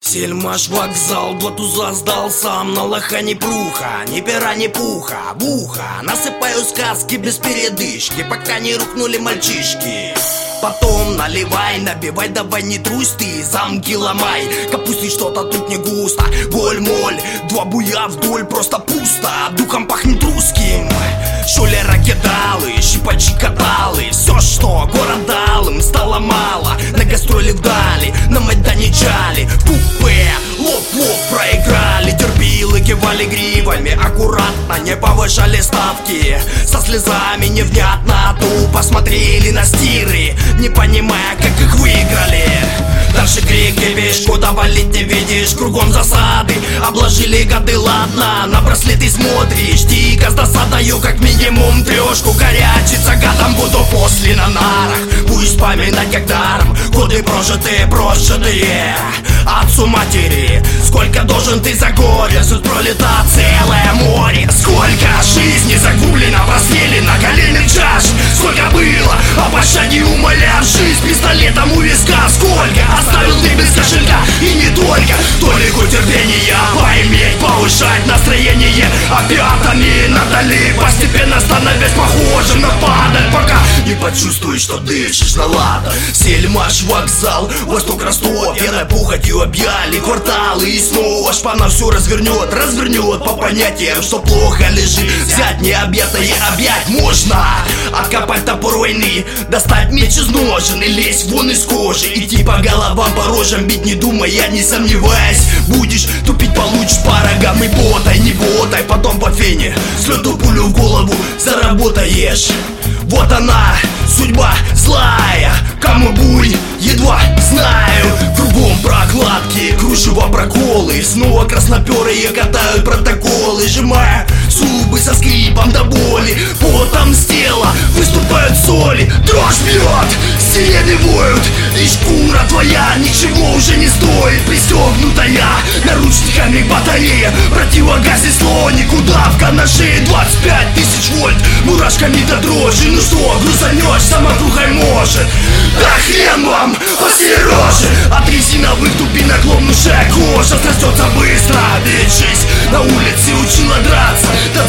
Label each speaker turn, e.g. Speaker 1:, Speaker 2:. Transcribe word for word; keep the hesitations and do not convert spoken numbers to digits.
Speaker 1: Сельмаш вокзал, два туза сдал сам. На лоха ни пруха, ни пера, ни пуха. В ухо насыпаю сказки без передышки, пока не рухнули мальчишки. Потом наливай, набивай, давай не трусь ты, замки ломай. Капусти что-то тут не густо, голь-моль, два буя вдоль, просто пусто. Духом пахнет русским. Шулера кидалы, щипачи каталы. Все, что город дал им, стало мало. На гастроли вдали, на Майдане чали. Купе, лоп-лоп проиграли. Терпилы кивали гривами, аккуратно не повышали ставки. Со слезами невнятно тупо смотрели на стиры, не понимая, как их выиграли. Дальше крики, видишь, куда валить не видишь. Кругом засады, обложили годы, ладно. На браслеты смотришь, дико с досадою, как минимум трешку. Горячиться гадом буду после на нарах. Будешь вспоминать как даром годы прожитые, прожитые. Отцу матери, сколько должен ты за горе. Суд пролета целое море. Сколько жизни загублено, прострелено коленных чаш. Сколько было, о пощаде умоляв. Жизнь пистолетом у виска. Сколько оставил ты без кошелька, и не только. Толику терпения поиметь, повышать настроение опятами надали, постепенно становясь похожим на падаль, пока не почувствуешь, что дышишь на ладан. Сельмаш вокзал, Восток Ростов, пьяной пухотью объяли кварталы. И снова шпана все развернет, развернет по понятиям, что плохо лежит. Взять необъятное объять можно, откопать топор войны, достать меч из ножен и лезть вон из кожи. Идти по головам, по рожам бить, не думая, не сомневаясь. Будешь тупить, получишь по рогам. И ботай, не ботай, потом по фене слету пулю в голову заработаешь. Вот она, судьба злая, кому буй, едва знаю. Кругом прокладки, кружево проколы. Снова красноперые катают протоколы, сжимая зубы со скрипом до боли. Потом с тела выступают соли. Дрожь бьет, сирены воют, и шкура твоя ничего уже не стоит. Пристегнутая наручниками батарея, противогаз и сло, никудавка на шее. Двадцать пять тысяч вольт, мурашками до дрожи. Ну что, грузанешь, самокрухой может. Да хрен вам по всей роже. От резиновых дубинок ломнувшая кожа срастется быстро. Ведь жизнь на улице учила драться.